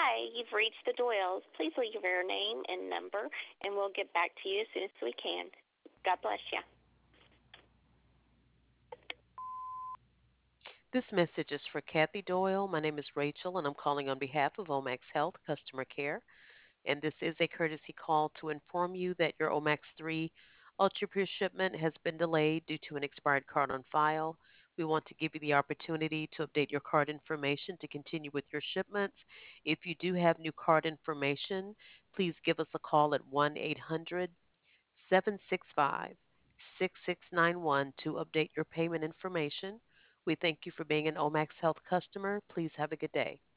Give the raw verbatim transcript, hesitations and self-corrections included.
Hi, you've reached the Doyles. Please leave your name and number, and we'll get back to you as soon as we can. God bless you. This message is for Kathy Doyle. My name is Rachel, and I'm calling on behalf of Omax Health Customer Care. And this is a courtesy call to inform you that your Omax three Ultra Pure shipment has been delayed due to an expired card on file. We want to give you the opportunity to update your card information to continue with your shipments. If you do have new card information, please give us a call at one eight hundred seven six five six six nine one to update your payment information. We thank you for being an Omax Health customer. Please have a good day.